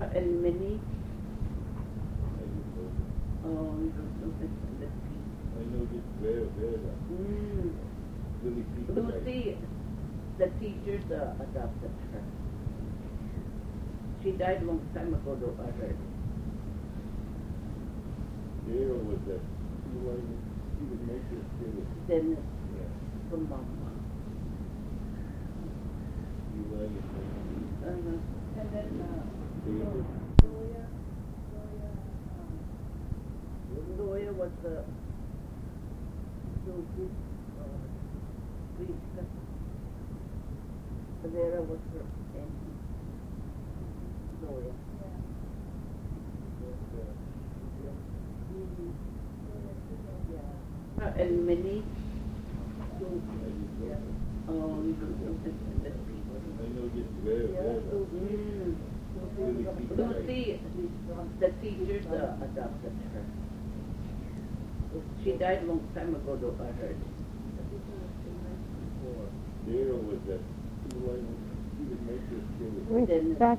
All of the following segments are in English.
El Mini. Oh, I know this very Lucy, the teachers adopted her. She died a long time ago, though, I heard. Gail was that. She was making it. Dennis from Mama. And then Zoya was the Rita. Vera was her auntie. Zoya. El Mini. Oh, I know this very Lucy, the teachers adopted her. She died a long time ago, though, I heard. Gail was that. She was making it. Respect.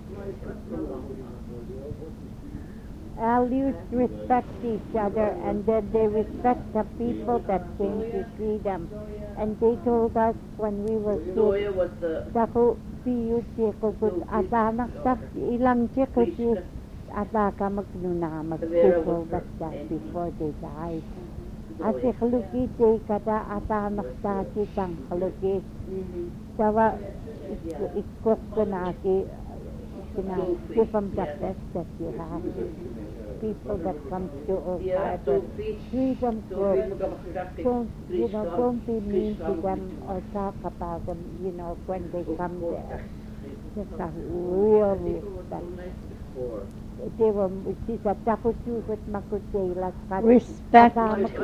Aleuts respect each other, and then they respect the people that came to see them. And they told us when we were Zoya kids, was the Daku piyut atanak tak ilang chikuti ataka magnunamag. They told us that before they died. Ati kaluki te kada atanak taki tang kaluki. Sawa ikok kanaki. Give them the best that you have. People that come to Oak Harbor, treat them good. Don't be mean to them or talk about them, when they come there. Just a real respect. They were, she said, respect.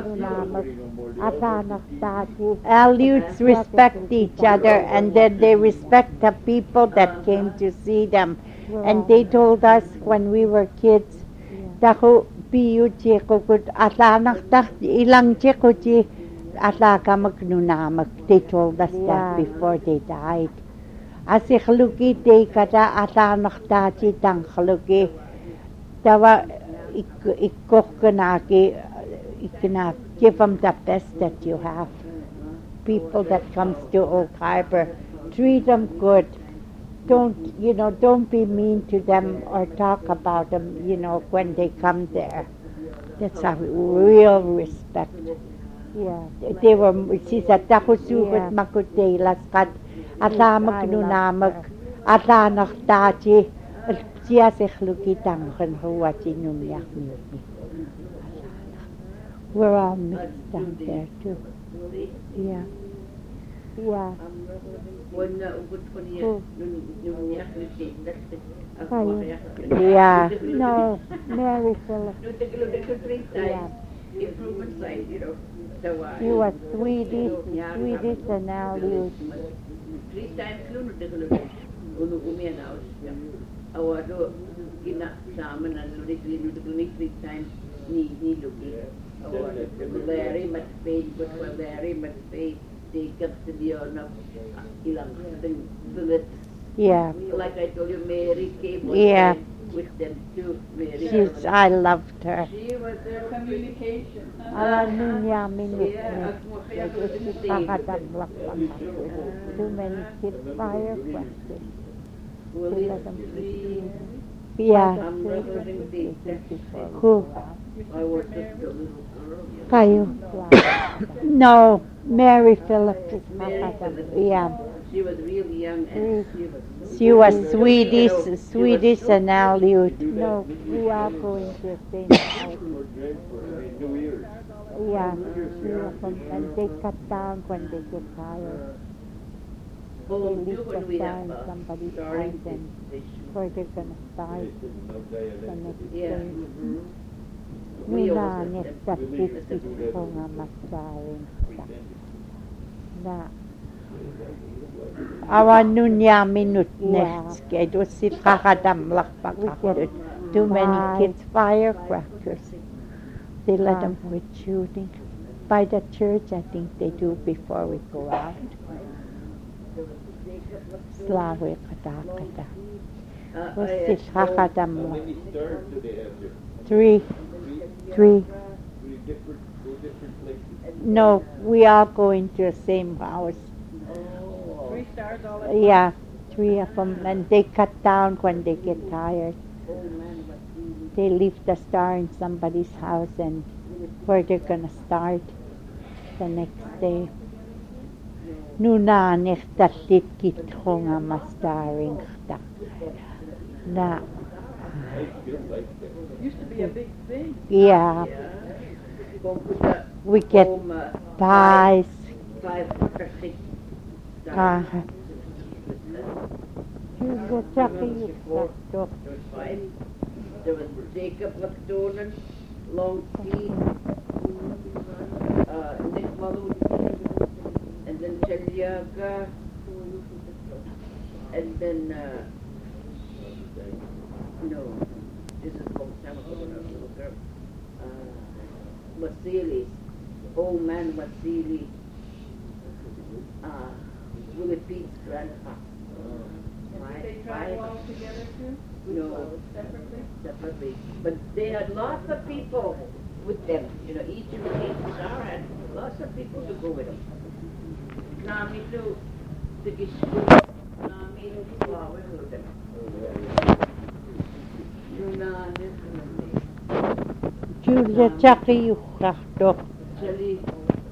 Aleuts respect each other, and then they respect the people that came to see them. And they told us when we were kids, Daku piyu chikukut atanak tak ilang chikuti ataka magnunamak. They told us that before they died. Asi khluki te kata atanak tachi tang khluki. Tawa ikok kanaki ikna give them the best that you have. People that comes to Oak Harbor, treat them good. Don't be mean to them or talk about them, when they come there. That's a real respect. Yeah. They were, she said, takusugat makutay laskat, atamak nunamak, atanak tachi, siya siklukitang kanhuwachi numyak miyuki. We're all mixed down there too. Yeah. Yeah. Yeah. No, Mary Phillips. Yeah. Improvement side, You were Swedish and now you. 3 times awado gina saman and ludik 3 times ni lugi awado very much paid but very much paid they kept the honor ilang bullet. Yeah. Like I told you, Mary came with them too. Mary. I loved her. She was their communication. Too many kids firecrackers. Yeah. Who? I was just a little girl. Kayo? No, Mary Phillips. Yeah. She was really young and she was Swedish and Aleut. No, we are going to the same house. Yeah, and they cut down when they get tired. They leave cut down somebody's house and where they're going to start the next day. Nila nesta pistis ko nga masarin sa na awan nun niya minute next it was si kakadamlak pakakadut too many kids firecrackers they let them quit shooting by the church I think they do before we go out Slawe kata Ussishqa How qatamu. many stars do they have here? Three. Three different places. No, we are going to the same house. Oh. 3 stars all at Yeah, 3 of them, and they cut down when they get tired. Oh man, what you They leave the star in somebody's house and where they're gonna start the next day. Nuna nechtalit kitronga mastaring na. I still like that. Used to be a big thing. Yeah, go put the we get home, pies. five or six Ah, stars. you chucky There was five. There was Jacob McDonald, Long T, Nick Malou, and then Cheliaga, and then no, this is from Samakono, Vasily, old man Vasily, Willie Pete's grandpa. Did they travel all together too? No, Separately? but they had lots of people with them. You know, each of the 8 star had lots of people to go with them. Nami to the Gishku, Nami to flowers with them. Julia chucky you doch Jelly.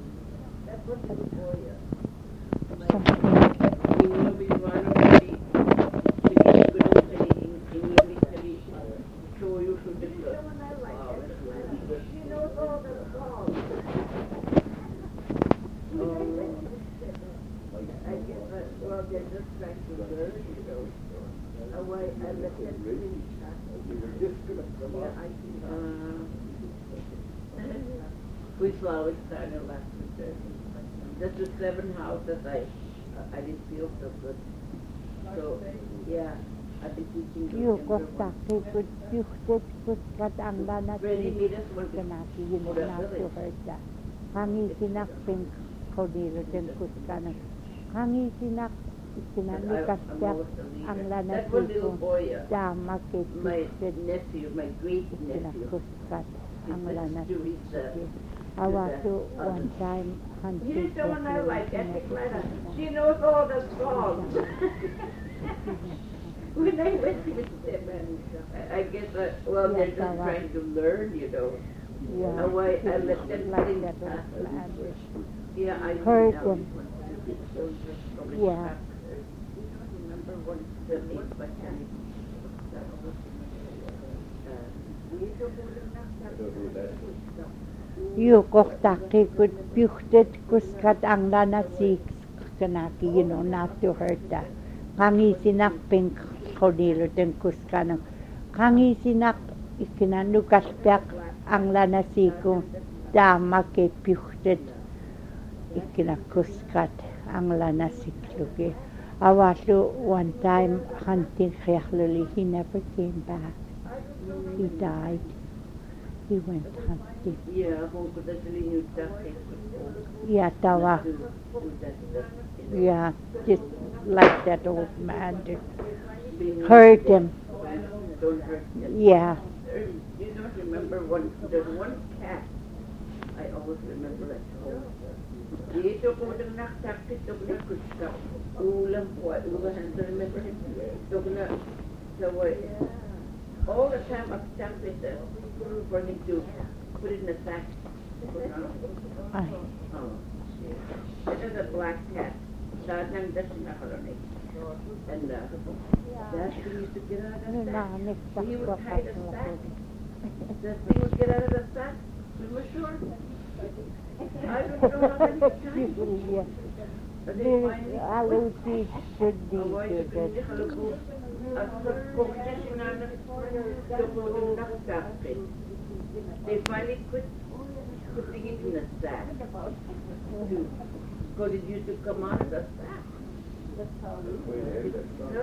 We flowers started last week. This was 7 houses. I didn't feel so good. So yeah, I've been teaching those you younger costa ones. ke good good kat ang lana Really made us work. kanaki yun na to herda hangi sinak pink kodiro den kuskana hangi sinak ikinani kasya ang lana That one little ko boy, dama ke my nephew, my great ikinak nephew, kuskat ang he lana went to his awato one time hunting here's someone I like, Ethnic Lena. She knows all the songs. When I went with them, and I guess, well, they're just trying to learn, you know. yeah How I let them like sing. that old Yeah, I Heard know. them. Those are probably Yeah. back there. Remember one the name by Johnny? you kohta ke good puhtet kuskat ang lana si kanaki you know not to hurt that kangi sinak pink kodiro den kuskana kangi sinak ikinanu kaspyak ang lana si ko dama ke puhtet ikinak kuskat ang lana si kluge awaslu one time hunting khyakhluli he never came back he died he went hunting Yeah, hon could actually use that. yeah tawa yeah just like that old man did. Hurt him Don't hurt them. yeah You don't remember one, there's one cat. I always remember at home. Dito ko ng naktakit, ito na kusta. Ulam po, ulam, do you remember him? Ito na, so all the time I've stuck with for him to put it in a sack. Ay, Oh, this is a black cat. Dadang nakaroni. And that thing used to get out of the sack. He would tie the sack. That thing would get out of the sack. We were sure. I don't know how many times. But they finally aluti should be oh, why you good. couldn't take a look they finally quit putting it in a sack. Because it used to come out of the sack. No.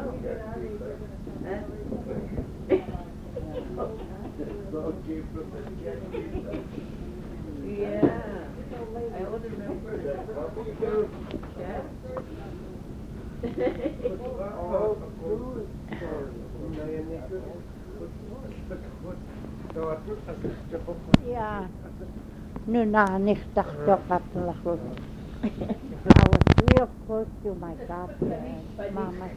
Yeah. I always remember that. Ja, nu na nichtachtokatlachut. I was real close to my godparents, Mama.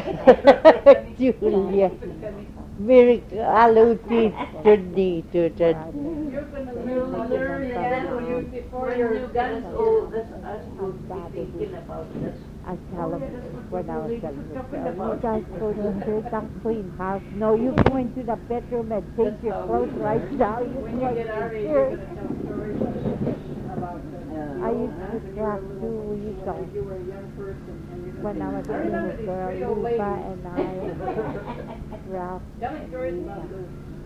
Julia. Very aluti tudi to the. You're gonna learn that when you, before you're done Oh, this us will be thinking about this. I tell them when I was a little girl, you guys go to church, I'll clean house. No, you're going to the bedroom and take your clothes right now. You're when you going get to our age, you're church. gonna tell stories about I used to track 2 weeks off. you were a young person and you When I was a I remember little these girl, three old Lupa ladies. and I, Ralph, Tell me stories about those.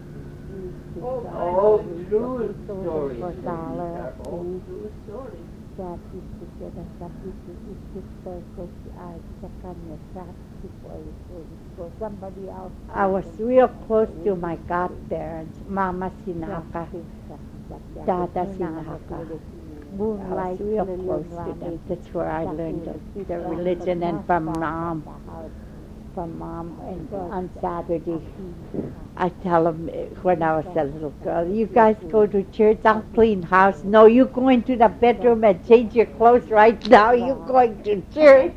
Oh, true story. for $1 a piece. True story. Dad used to get us up. He used to circle, check on your tracks before you go to school. Somebody else. I was real close to my godparents, Mama Sinaka, Dada Sinaka. Moonlight, real close to them. That's where I learned the religion, and from Mom. From Mom, and on Saturday, I tell them when I was a little girl, you guys go to church, I'll clean house. No, you're going to the bedroom and change your clothes right now. You're going to church.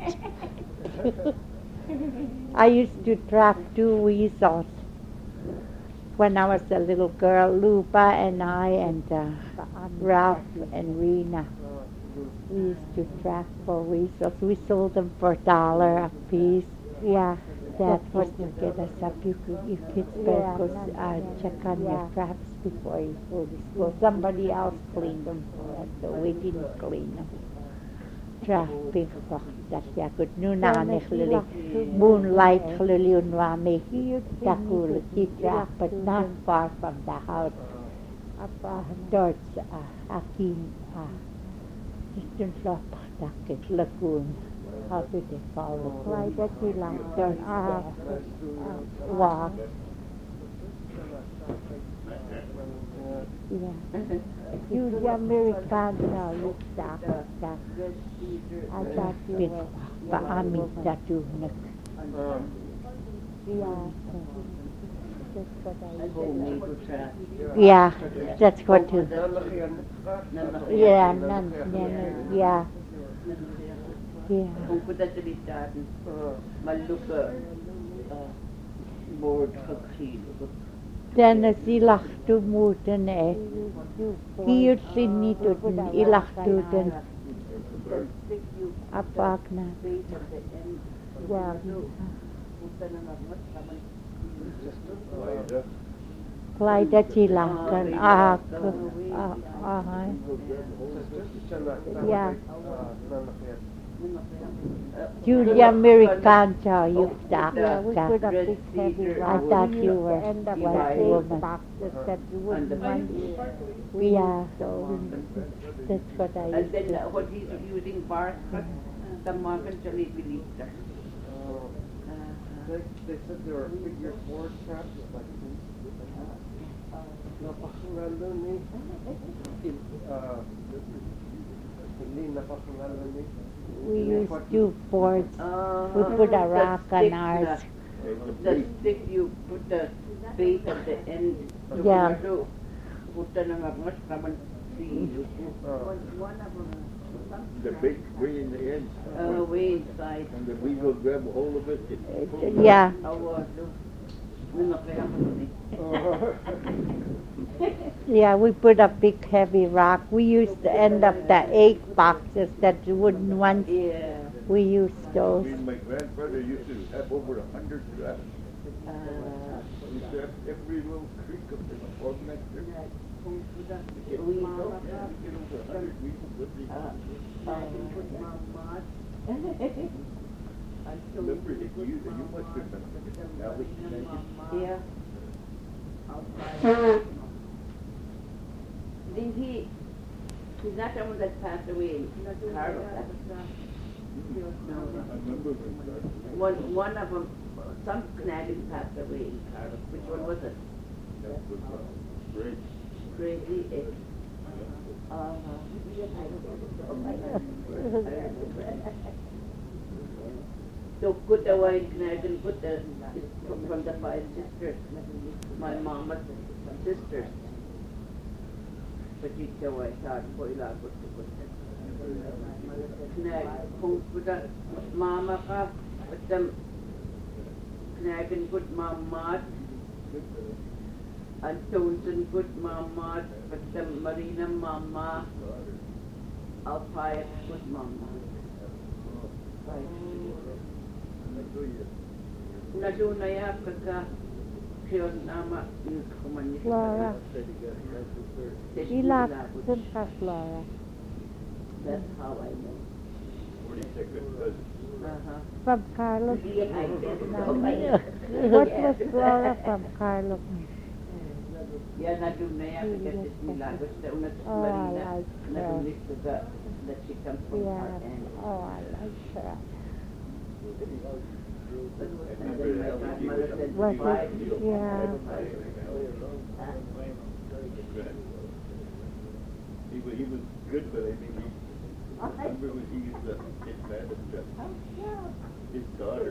I used to trap 2 weasels when I was a little girl. Lupa and I and Ralph and Rena. We used to trap 4 weasels. We sold them for $1 a piece. Yeah, Dad used to get us up. You kids better go check on your traps before you go to school. Somebody else cleaned them for us, so we didn't clean them. Trapping for that yakut nunanich lily moonlight lily unwami takul trap, but not far from the house. Towards Akin, just in Takit Lagoon. How do they call it? Right at the lantern. Walk. Yeah. You Americana, you stop. I thought you were. Paami tatunak. Yeah, that's what you. Yeah, yeah. Yeah. Hoe goed dat jullie staten. Maar lukken woord gekregen. Dan is ilag toe moeten hier zien niet doen, ilag toe doen. Apak na. Ja. Klein dat ilag kan. Ja. Julia Americana, you doctor. I thought you were a white woman. Yeah, so that's what I used And then to. what he's using bark, the market shall believe that. They said there were figure 4 traps, like We used 2 boards. We put a rock on ours. The stick you put the bait at the end. Yeah. Put the much common tree. the big way in the end. Way inside. And the weasel grab a hold of it. Yeah. Yeah, we put a big heavy rock. We used to end up the egg boxes, that wooden ones. Yeah. We used those. My grandfather used to have over 100 traps. He used to have every little creek up in the farm next to it. Get over 100 weasels Remember, you must remember Alex Megan? Yeah. He's not the one that passed away. Carlos. I remember One of them, some Canadian passed away in Carlos. Which one was it? that was great. Crazy X. So Kutawai Knagan Kutta is from the 5 sisters, my mama's sisters. Pachitawai Sad Poila Kutta. Knag Kutta Mama Ka, but them Knagan Kut Mamat, and Townsend Kut Mamat, but them Marina Mama, Alpayat Kut Mama. Nadunaya pagka siyon nama kumanis. Flora. Ilak sun ka Flora. That's how I know. 42nd cousin. From Carlos. Yeah, I guess so. What was Flora from Carlos? Yeah, nadunaya pagka sis Milagros na unat Marina. I like her. Nadunis pagka that she comes from Yeah. our end. Oh, I like her. And then my grandmother said Was it? five. Yeah. He was good, but I mean, remember when he used to get mad at his daughter.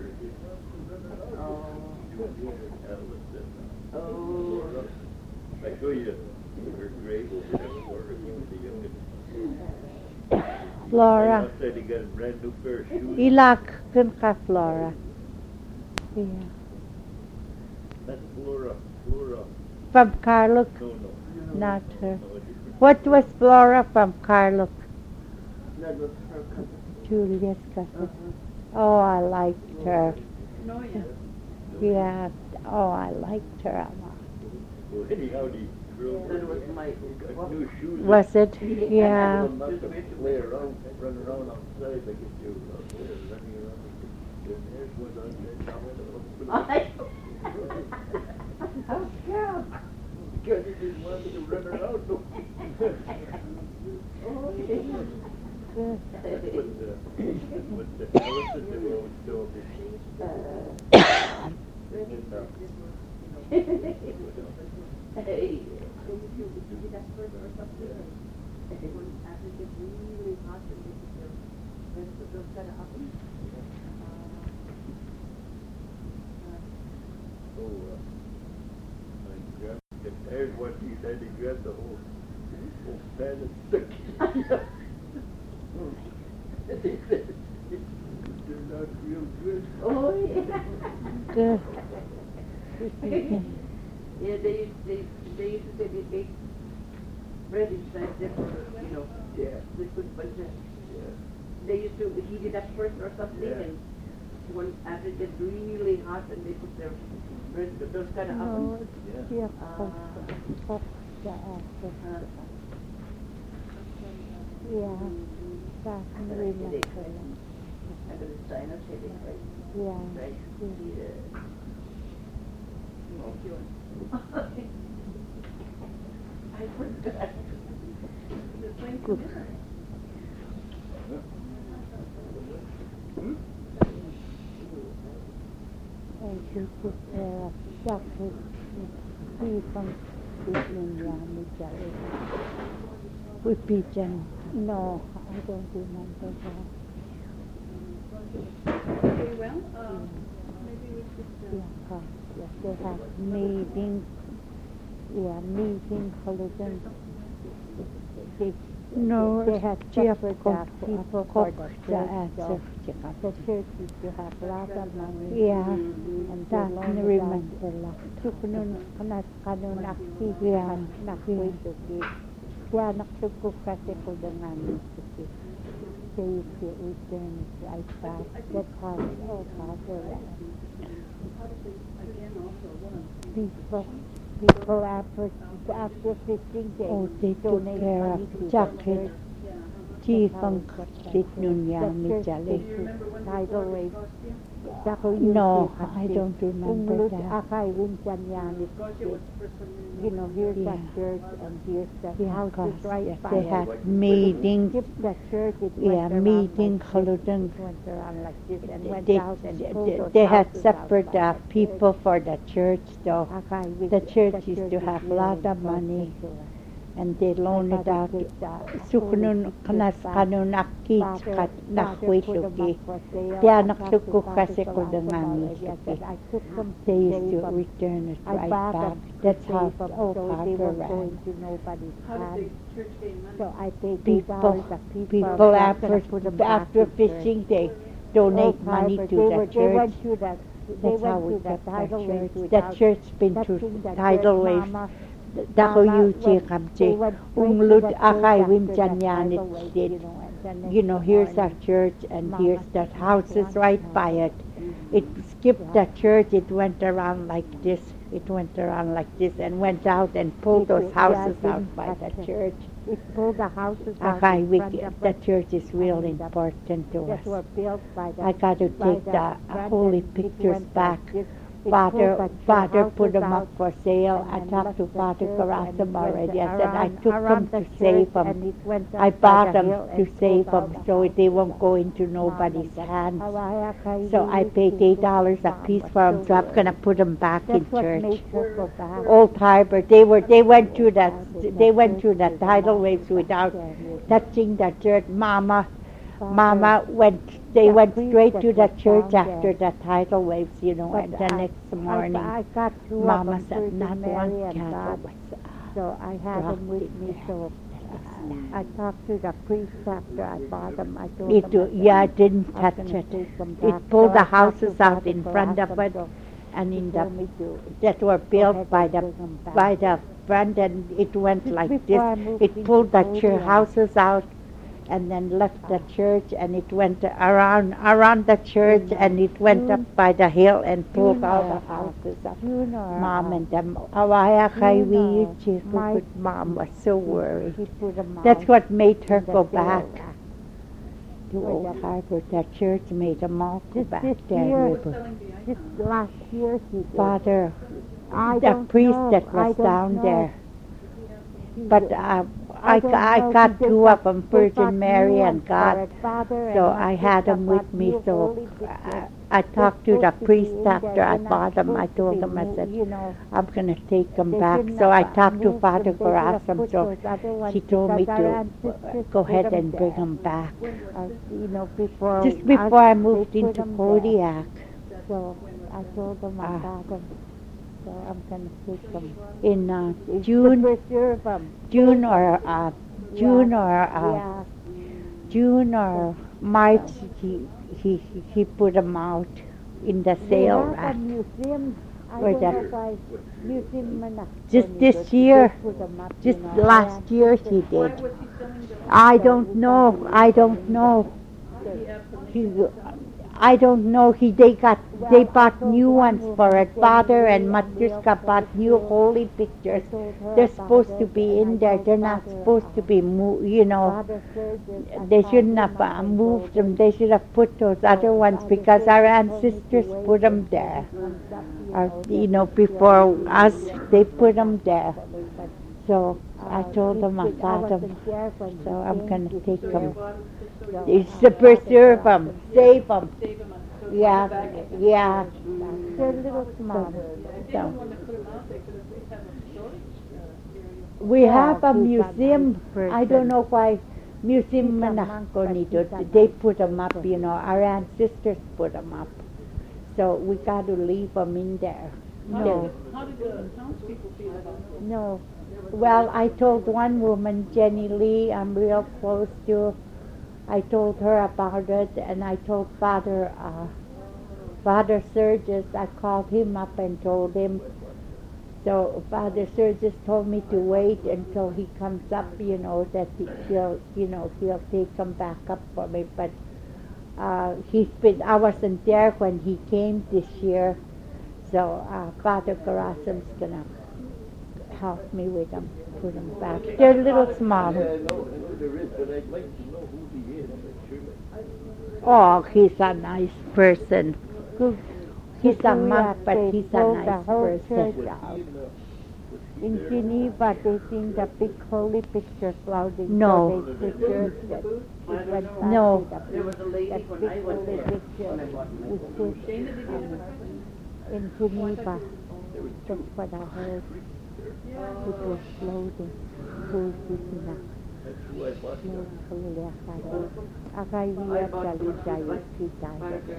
Oh. I show you her grave over there for her. He was the youngest. Flora. Outside he got a brand new pair of shoes. Ilak sun ka Flora. Yeah. That's Flora. Flora. From Carlos, No. not her. No, a different. What was Flora from Carlos? That was her cousin. Julia's cousin. Oh, I liked her. No, yeah. Yeah. Oh, I liked her a lot. Well, anyhow, the girl That was my. got new shoes. Was it? Yeah. Well, not to play around, run around outside like if you out there running around. Their hair was on there. How scared. Because he didn't want me to run around. No. Good. That's what the Allison they always told me. Hey. There's what he said, he grabbed the whole pan of stick. They're not real good. Oh, yeah. Good. Yeah, they used to say they bake bread inside there for, Yeah. they put bunch of, Yeah. they used to heat it up first or something, Yeah. and when after it gets really hot, and they put their bread, those kind of No, ovens. it's Yeah. Yeah. That's really nice. I got a sinus headache, right? Yeah. Right. Yeah. I forgot. Good. And you put chocolate from with pigeon. No, I don't remember that. Okay, well, maybe we should. Yes, they have meeting. Yeah, meeting holidays. No, they had Jeff separate people for the church. The church used to have a lot of money. Yeah, And that they I loaned remember. it out. Tukunun kanun aktivian nakwituki. Kaya naksugko kasi ko dengan ituki. Kaya si Uten, I thought that was all father. People after 15 days. Oh, they took donate care money of to the jacket. church. Jifang Bitnunyami Do Jale. you remember when they Tidal bought wave. the costume? No, I don't remember Umlut that. akay winsan yan. Costume was the first one. You know, here's that Yeah. church and here's the Yeah, house cause is right by they it. had meetings. If the church, it Yeah, went around meeting like this, holidays. it went around like this and went They, out and pulled those they had houses separate outside the people for the church though. church. Akay, The church used to have a lot of money. and they loan it out. Sukunun kanas kanun akit kat nakwishuki. Tianak suku kasi ko dengan they used to return it right back. That's how Parker ran. So I paid People after fishing, they donate money to the church. That's how we kept our church. That church been through tidal waves. Dako yuji kamche. Unglud akay wimchanyanit did. You know, here's our church and here's that house is right by it. It skipped the church, it went around like this. It went around like this and went out and pulled those houses out by the church. It pulled the houses out. The church is real important to us. I got to take the holy pictures back. Father put them up for sale. I talked to Father Karasam already. I said I took them to save them. I bought them to save them so they won't go into nobody's hands. So I paid $8 a piece for them. So I'm gonna put them back in church. Old Harbor. They went through the tidal waves without touching the church. They went straight to the church after the tidal waves, you know, and the next morning, Mama said, not one candle was so I had them with me, so I talked to the priest after I bought them. I told them I didn't touch it. It pulled the houses out in front of it, and that were built by the front, and it went like this. It pulled the houses out, and then left the church, and it went around the church, and it went up by the hill and pulled all the houses up. Mom and them, Mom was so worried. That's what made her go back to Old Harbor. That church made them all go back there. Just last year he did. Father, the priest that was down there, but I got two of them, Virgin Mary and God, so I had them with me. So I talked to the priest after I bought them. I told him, I said, I'm going to take them back. So I talked to Father Karasam, so he told me to go ahead and bring them back. Just before I moved into Kodiak. So I told them I got them. So I'm going to take them in June or March. He put them out in the sale rack. Just this year, just last year he did. I don't know. They bought new ones for it. Father and Matryoshka bought new holy pictures. They're supposed to be in there. They're not supposed to be moved, They shouldn't have moved them. They should have put those other ones because our ancestors put them there. Before us, they put them there. So I told them I got them. So I'm going to take them. It's to preserve them, save them. Yeah. They're little small. We have a museum. I don't know why Museum Manakonido. They put them up, our ancestors put them up. So we got to leave them in there. No. How did the townspeople feel about it? No. Well, I told one woman, Jenny Lee, I'm real close to. I told her about it, and I told Father Sergius. I called him up and told him. So Father Sergius told me to wait until he comes up, that he'll take them back up for me. But I wasn't there when he came this year, so Father Karasam's gonna help me with them, put them back. They're a little small. Oh, he's a nice person. He's a monk, but he's a nice person. In Geneva, they seen the big holy picture floating. No. So they preserved it. No. There was a lady when I went there. In Geneva. That's what I heard. It was floating. Pusisinak. That's who I bought that. Kalulekado. Akay wiyat galit kita.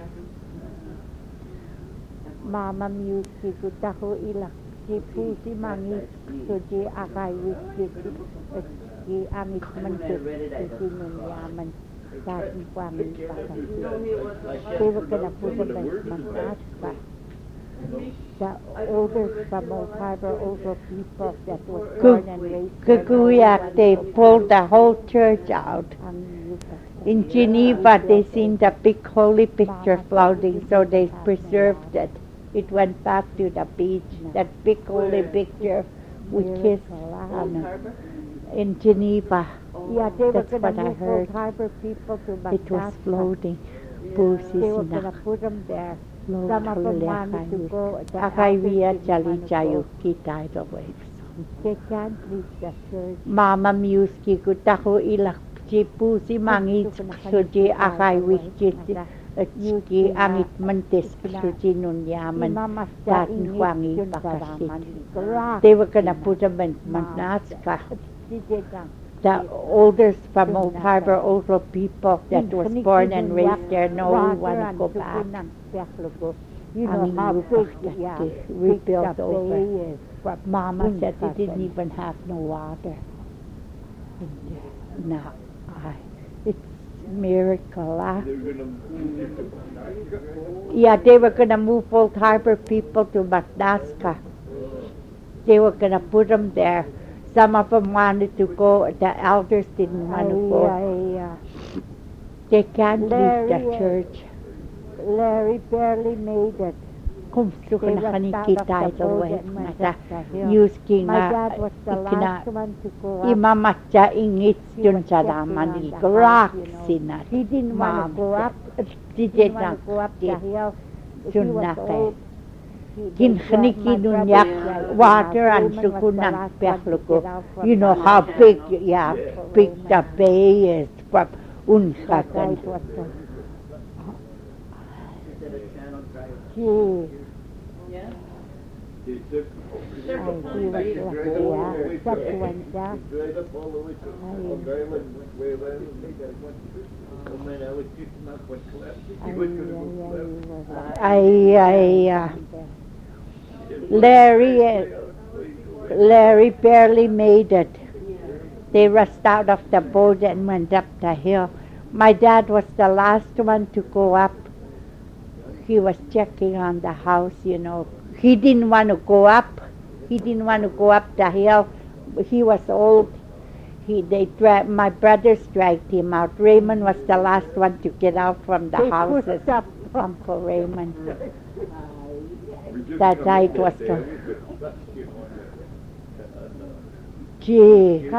Mama music utaho ilak. Si pusi mangit. So di akay wiyat. Di angit mantik. Si nunyaman. Dating kwangin pakasi. They were going to put him in Manaspa. The older from Old Harbor, older people that were born and raised Kukuyak, they pulled the whole church out. In Geneva, they seen the big holy picture floating, so they preserved it. It went back to the beach. That big holy picture we kissed on in Geneva. Yeah, they were That's going what to I move heard. Old Harbor people to Manaspa. It was floating. They were going to put them there. Some of them wanted to go. The Akaiwia elders jali didn't jayu want to go. kita ito waves. They can't reach the church. Mama miuski kutaho ilak jipu si mangit suji akaiwis ki angit mentis suji nunyaman datin huangi bakasi. They were gonna put them in Manaska. The oldest from Old Harbor, older people that was born and raised there, no one want to go back. You know how big, They rebuilt over. Mama said they didn't even have no water. No, it's miracle. They're gonna move into Manasca. Yeah, they were going to move Old Harbor people to Madaska. They were going to put them there. Some of them wanted to go. The elders didn't want to go. They can't leave the church. Larry barely made it. Kung suka They na were kanikita out of the ito boat way. and went Mata, up the hill. yuski My nga, dad was the last one to go up. imamatya ingit He yun was sa checking daman on ni the Grak house, you know. sinat. He didn't want to go up. He He didn't want to go up the hill. He was Sunake. old. Kinhaniki My nun brother yak died. water Raymond and was the sukunang last one to pekluko. get out from You know the how house. big, big the bay is from That Unhakan. night was the... Gee, They took he was lucky, yeah. Such one, yeah. dried up all the way to Long Island, way around, and they got one trip. Oh man, I was kicking out one class. He was gonna go class. Larry barely made it. They rushed out of the boat and went up the hill. My dad was the last one to go up. He was checking on the house, you know. He didn't want to go up. He didn't want to go up the hill. He was old. My brothers dragged him out. Raymond was the last one to get out from the houses. Uncle Raymond. That night was Gee,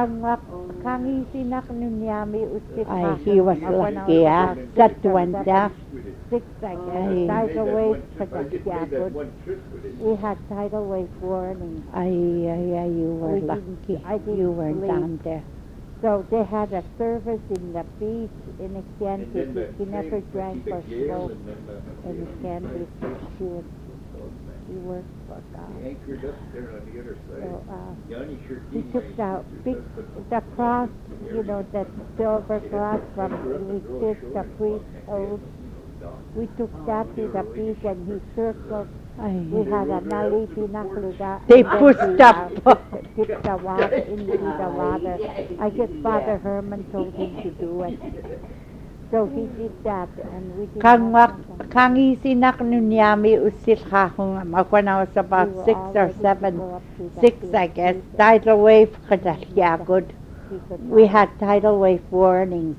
he was lucky, yeah. That one there. 6, I guess. Tidal wave for the Jackwood. We had tidal wave warning. You were We lucky. I didn't You were sleep. down there. So they had a service in the beach in a Kansas. He never drank or smoked in a Kansas. He worked for God. Anchored up there on the other side. So, Yanni sure he did took the cross, you know, that silver cross from we kissed the priest hold. We took that to the beach and he circled. We had a nali pinakluda. They pushed up. Dipped the water into the water. I guess Father Herman told him to do it. So he did that, and we did Kang isinak nunyami usil kahung when I was about 6 or 7, 6 I guess. Tidal wave good. We had tidal wave warnings.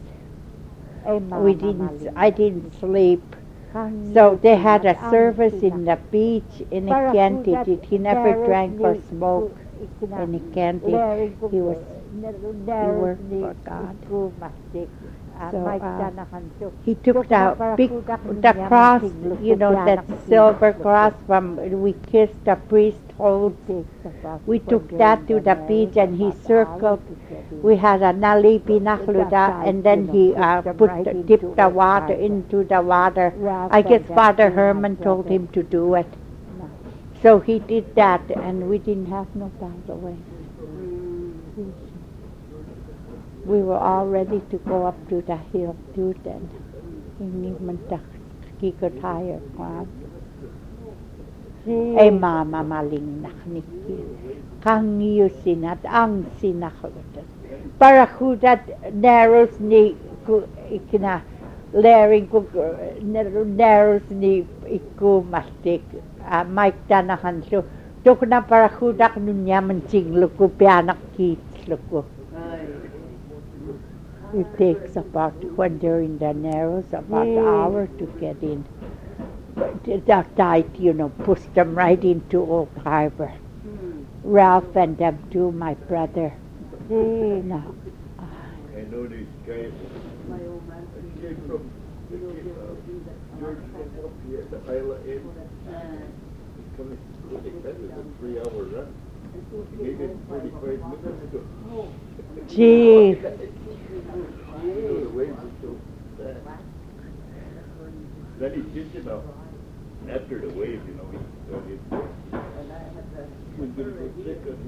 I didn't sleep. So they had a service in the beach in a canty. He never drank or smoked in a canty. He worked for God. So he took the cross, you know, that silver cross from we kissed the priest hold. We took that to the beach and he circled. We had a nali pinakluda and then he dipped the water into the water. I guess Father Herman told him to do it. So he did that, and we didn't have no by the way. We were all ready to go up to the hill too then. He could hire one. Ay mama maling nakniki. Kang yusin at ang sinakulutan. Para kudat narrows ni ikina layering ko narrows ni iku mastik Mike tanahan so tok na para kudak nunya mencing luku pianak kit luku. It takes about when they're in the narrows about an hour to get in. That night, pushed them right into Old Harbor. Ralph and them too, my brother. No. I know these guys. They came from George came up here at the Isla Inn. He's coming to school. That was a 3-hour run. He gave it 45 minutes to. Gee. The waves are so bad. Then he did, after the wave, he was going to go sick on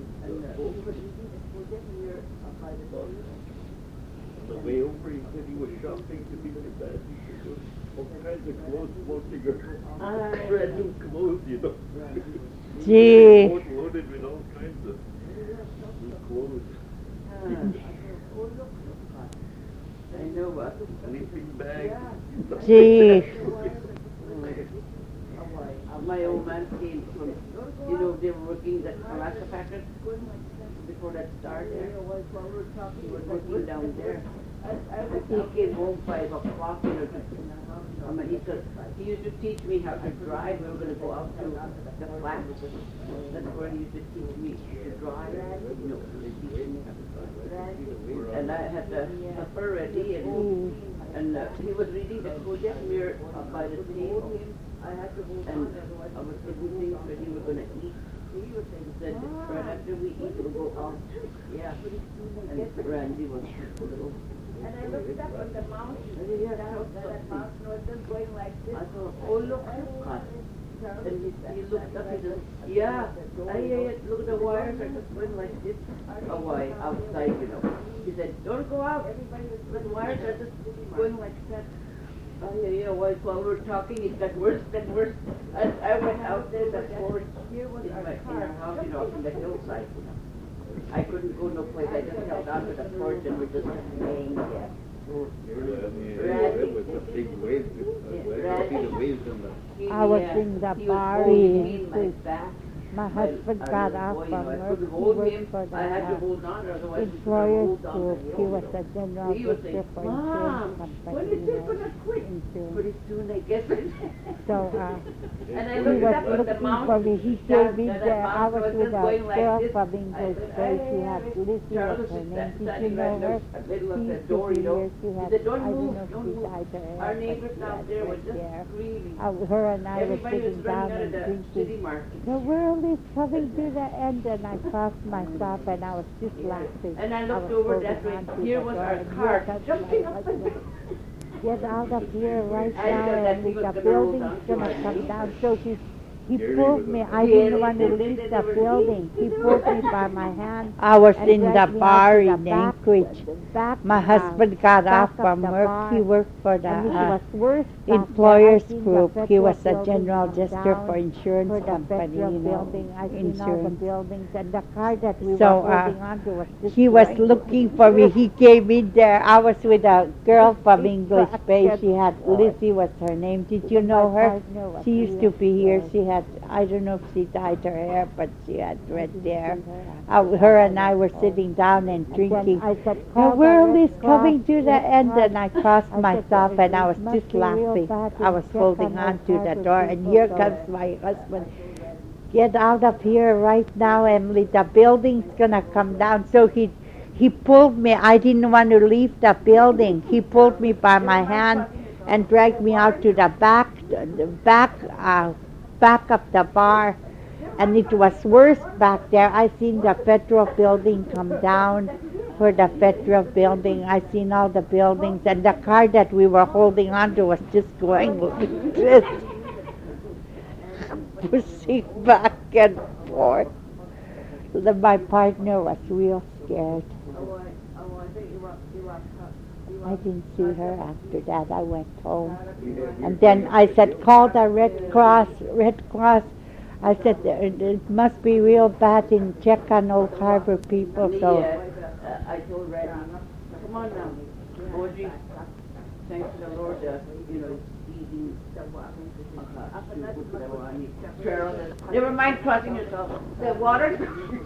on the way over, he said he was shopping to be the best. He said, all kinds of clothes floating around. Brand new clothes, Gee. Boat loaded with all kinds of new clothes. I know what. Sleeping bags. Gee. My old man came from, they were working at Alaska Packers before that started. He was working down there. He came home 5 o'clock, he said, he used to teach me how to drive. We were going to go out to the flats. That's where he used to teach me to drive. And I had the supper ready, and he was reading the Kodak Mirror by the table. And I was getting things ready, we were going to eat. He said, right after we eat, we'll go out. Yeah. And Randy was little. And I looked up on the mountain. That mountain was just going like this. I thought, oh, look, God. And he looked up and said, yeah, look at the wires are just going like this. Away, outside, He said, don't go out. The wires are just going like that. While we were talking, it got worse and worse. I went out there, the porch in our house, from the hillside, I couldn't go no place. I just held on to the porch and we're just laying there. It was a big wave. I see the waves in the. I was in the bar. My husband got off from work. He worked for the employers group. He was a general director for insurance company. Pretty soon, I guess. So and I he looked was up at the looking for me. mountain. He gave me That the, I was mountain with just going a like girl this. from English Bay. She had Lizzie Charles was her is name. Did standing you know right her? in the middle of She the used door, to be here. She He had, said, don't I don't move, know if don't she move. died her hair, Our but neighbors she down had there were red just hair. screaming. Her and I were Everybody was sitting down running out of and the city drinking. market. The world is coming to the end, and I crossed myself, and I was just laughing. And I looked was over that holding way. on to Here the was door, our and car, here comes jumping my up and husband. Get out of here right I now, thought that and he was the gonna roll building's down to gonna our come knees. down. So he Gary pulled was me. up I there. didn't want to Gary leave said the they were building. He leaving. pulled me by my hand. I was and in the dragged me out bar to the in back- Anchorage. the back, My husband got back off of from the work. bar. He worked for And it the was worse back there. employers I seen the group. He federal was a building general come gesture down for insurance for the company, federal building. I seen all the insurance. buildings, and the car that we So, were holding on to was just He was going. looking for me. He came in there. I was with a girl from English Bay. She had Lizzie was her name. Did you know her? She used to be here. She had, I don't know if she dyed her hair, but she had red hair. Her and I were sitting down and drinking. I said, The "Call world Red is coming Cross, to the Red end, Cross." and I crossed I said, myself, and I was "It must just be real laughing. bad I to was check holding on on those to the type of door, and people, here so- comes my husband. Get out of here right now, Emily. The building's gonna come down. So he pulled me. I didn't want to leave the building. He pulled me by my hand and dragged me out to the back of the bar. And it was worse back there. I seen the federal building come down for the federal building. I seen all the buildings, and the car that we were holding on to was just going like this. pushing back and forth. My partner was real scared. I didn't see her after that. I went home. And then I said, call the Red Cross. Red Cross. I said, it must be real bad in check on Old Harbor people. So I told Randy, come on now, Audrey, thanks to the Lord, eating Cheryl says, never mind crossing yourself. The water.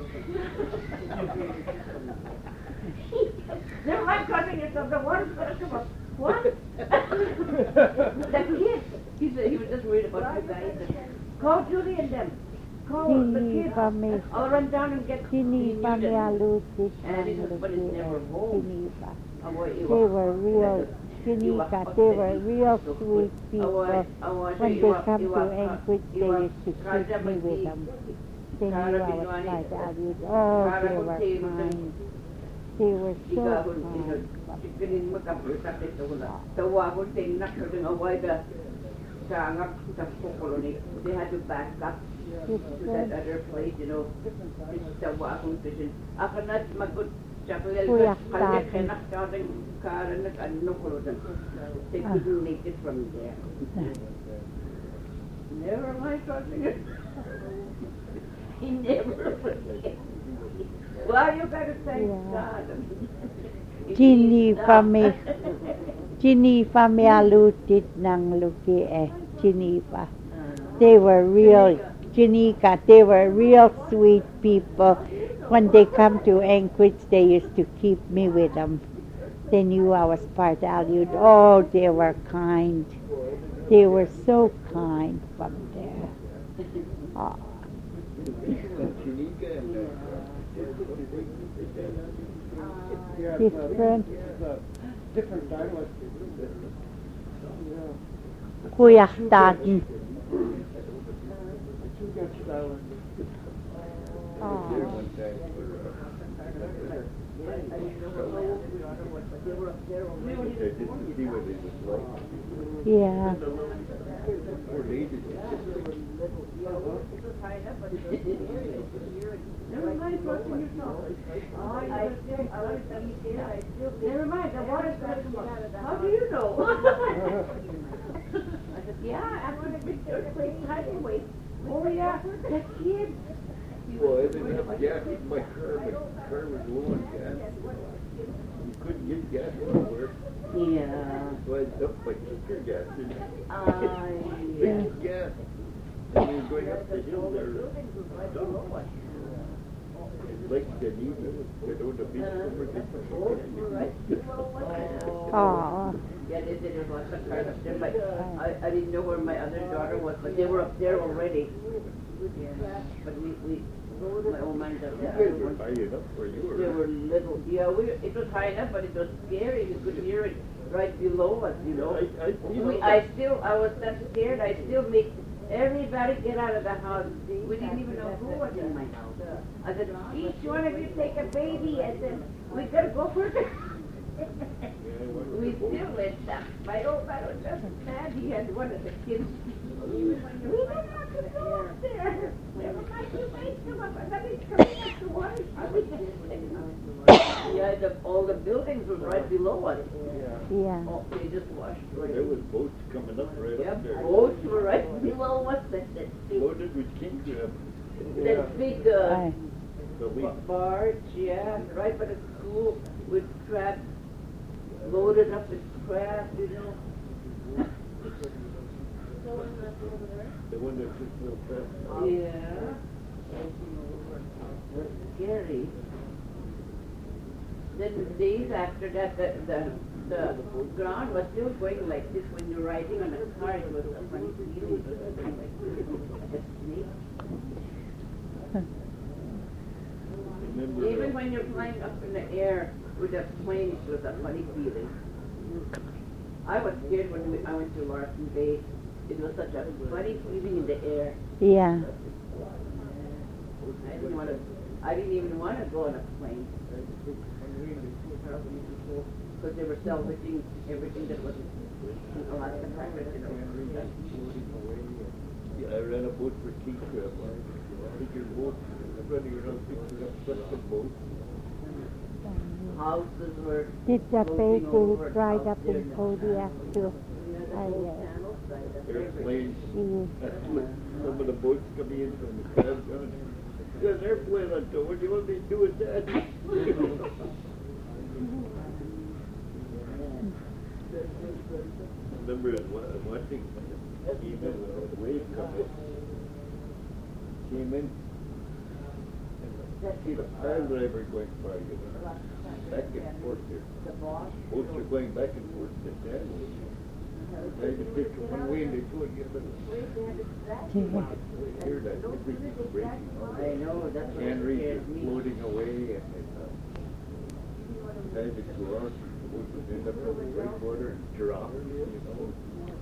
Never mind crossing yourself. The water's going to come up. What? The kid. He said he was just worried about you guys. Call Julie and them. Call the kids. I'll run down and get. And he said, but it's never home. They were real. They were real sweet people. When they come to Anchorage, they used to keep me with them. They knew I was my valued. Oh, they were kind. They were so kind. They had to back up to that other place, It's the Wahoo fishing. After that, my good they couldn't make it from there. Never mind crossing it. He never forget. Well, you better thank God. Geneva me alutit ng luki Geneva. They were real, Janika, they were real sweet people. When they come to Anchorage, they used to keep me with them. They knew I was part Aleut. Oh, they were kind. They were so kind from there. Oh. Different dialect. Kuyahtaten. Yeah. Never mind crossing yourself. Never mind, the water's going to come up. How do you know? I said, yeah, I'm going to be there playing hiding weight. Oh, yeah, the kid. Well, I didn't have gas in my car. My car was low on gas. You couldn't get gas nowhere. Yeah. So I dumped my kicker gas in. Yeah. Gas. And we were going up the hill there. Like Geneva, the beach Oh. Yeah, they did a lot of cars up there, but I didn't know where my other daughter was, but they were up there already. Yeah. But my old man does that. You guys were high enough where you were. They were little. Yeah, it was high enough, but it was scary. You could hear it right below us, I was that scared. I still make everybody get out of the house. We didn't even know who was in my house. I said, each one of you take a baby. I said, we gotta go for it. We still went down. My old man was just mad. He had one of the kids. We didn't have to go up there. Never mind, you may come up. And then he's coming up to water. Yeah, all the buildings were right below us. Yeah. Oh, they just washed right. There was boats coming up right up there. Boats were right below us. Loaded with king crab. That big barge, right by the school with crab, loaded up with crab, The one that just real fast. Yeah. That's scary. Then the days after that, the ground was still going like this. When you're riding on a car, it was a funny feeling. It was like a snake. Even when you're flying up in the air with a plane, it was a funny feeling. I was scared when I went to Larson Bay. It was such a funny feeling in the air. Yeah. I didn't even want to go on a plane. Because they were salvaging everything that was in Alaska Packers, I ran a boat for King Crab. Bigger boat. I'm running around picking up custom boats. Houses were Did the floating baby over dried out up there in now. Kodiak too? Airplanes. See, That's what some of the boats coming in from the crab gun. There's an airplane on tow. What do you want me to do with that? Remember watching even when a wave came in, and see the pile driver going by, you know, back and forth there. Boats are going back and forth to that. They just take one way and they go and get a little. Hear that everything's breaking. I know, that's what Canneries are scared me. floating away and had to go out. Boats would end up in the breakwater and drop, you know.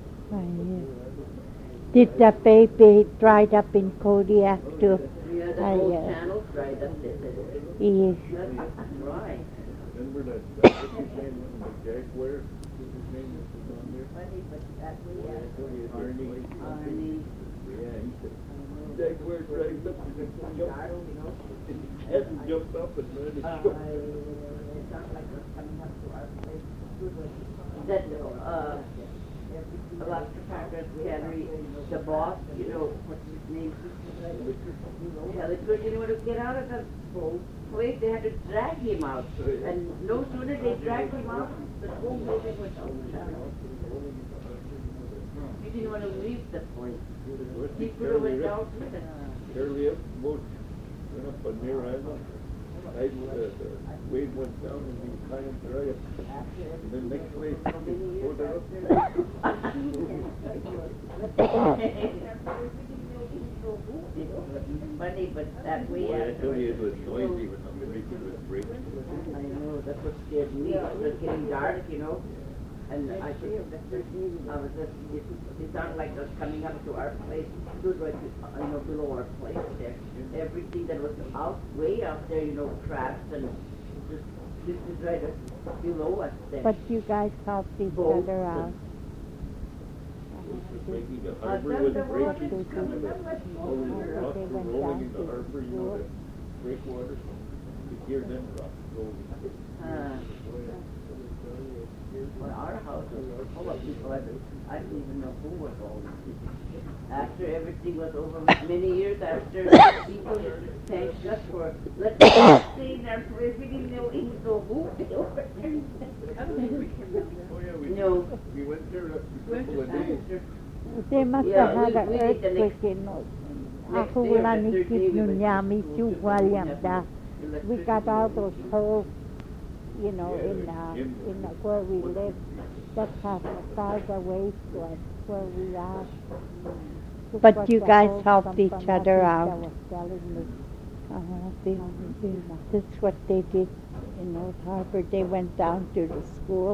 Did the baby dried up in Kodiak too? Yeah, the whole channel dried up there. Yes. That's right. Remember that, what's his name, the Jaguar? What's his name that was on there? Arnie. Yeah, he said, Jaguar drives up and then jumped. Hasn't jumped up and ran his ship. That, Alaska Packers Cannery, the boss, you know, what's his name? Yeah, they couldn't even get out of the place, they had to drag him out. And no sooner they dragged him out, the whole building went out. He didn't want to leave the place. He could have went out with it. Early up, boat went up on Mare Island. The wave went down and he climbed right up. And then next wave, pulled her up. Funny, but that way. Boy, I tell you, it was noisy when the making was breaking. I know, that's what scared me. It was getting dark, you know. And I was just, it sounded like it was coming up to our place. It was like, you know, below our place there. Everything that was out, way out there, you know, crabs and just, this is right below us there. But you guys helped each other out. Breaking the harbor was breaking. All the rocks were rolling in the harbor, you know, the breakwater. You hear them rocks rolling. Well, our house was full of people. I didn't even know who was all these people. After everything was over, many years after, people thanked us for letting us stay in our place. We didn't know even know who they were. Oh yeah, we went there after a couple of days. They must Yeah, have had we an did the earthquake in next Ako day or wala the ni third day Kip we went Nunyami to Su school. William da. Electricity. We got out those holes, you know, Yeah, in where we live. That's how far away from where we are. Just But what you the guys holes helped come each from, other Natisa out. was telling me. That's what they did in Old Harbor. They went down to the school.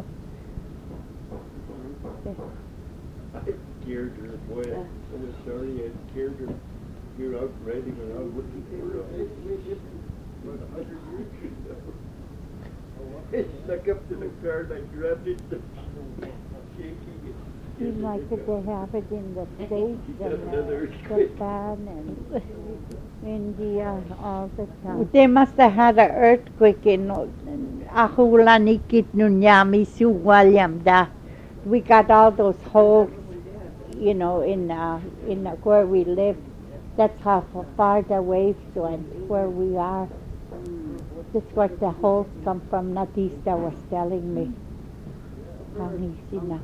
It scared her, boy. I was sorry, it scared her. You're out riding around looking for a spaceship about 100 years ago. It snuck up to the car and I grabbed it, shaking it. Seems like that they have it in the States Another and earthquake. Japan and India all the time. They must have had an earthquake in Ako wala ni Kip Nunyami Su William da. We got all those holes, you know, in where we live. That's how far the waves went where we are. That's where the holes come from. Natisa was telling me. Ang easy na.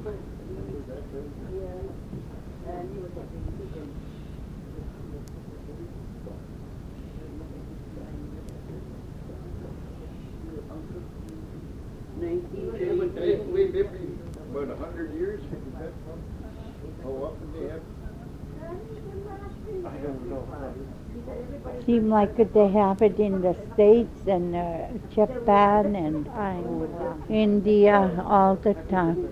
We lived about 100 years. How often they have? I don't know. Seemed like they have it in the States and Japan and India all the time.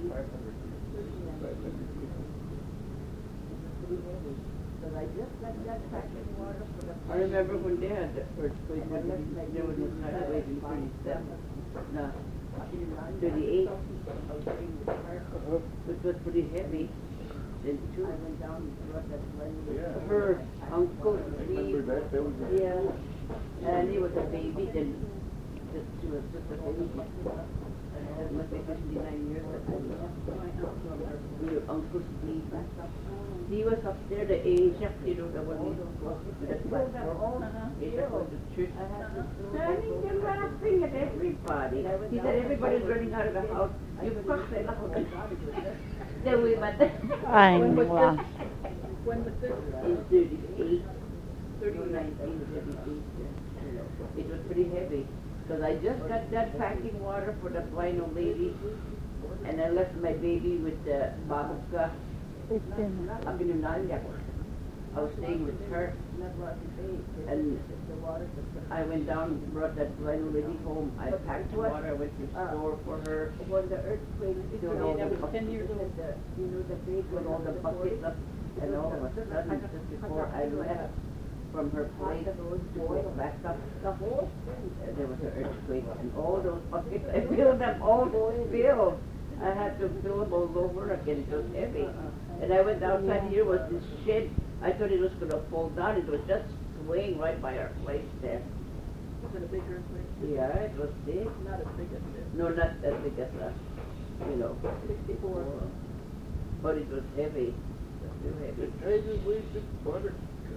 I remember when they had the earthquake, there was an earthquake in 37, no, 38, which was pretty heavy. And two, I went down and brought that one. Yeah. Her uncle, I remember that, that was. yeah, and he was a baby, then she was just a baby. That must be 59 years ago. Your Uncle Steve. He was up there, the Asia, you know, the one we go to the platform. Asia was the church. Standing there laughing at everybody. He said, everybody's running out of the house. You cross the house. Then we met. I know. When was this? In 1938. It was pretty heavy. Because I just got done packing water for the blind old lady, and I left my baby with the babushka up in Unalya. I was staying with her, and I went down and brought that blind old lady home. I packed water, I went to the store for her. When the earthquake, That was 10 years old. with all the buckets up, and all of a sudden, just before I left from her place to go back up, there was an earthquake, and all those buckets, I filled them all filled. I had to fill them all over again, it was heavy. And I went outside, here was this shed, I thought it was going to fall down, it was just swaying right by our place there. Was it a big earthquake? Yeah, it was big. Not as big as this. No, not as big as you know. 64. But it was heavy. Still heavy. Tiger waves of butter.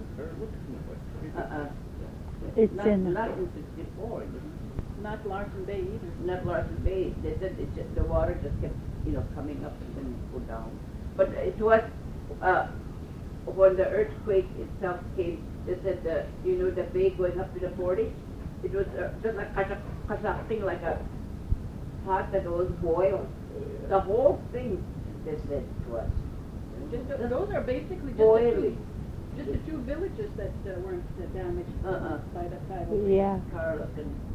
It's not, in. Not in 64. Not Larson Bay either. Not Larson Bay. They said the water just kept, coming up and then go down. But it was, when the earthquake itself came, they said the bay going up to the 40, it was just like something like a pot that was boiled. The whole thing, they said to us. Those are basically Boiling. just the two villages that weren't damaged by the tidal wave. Yeah. Carlos and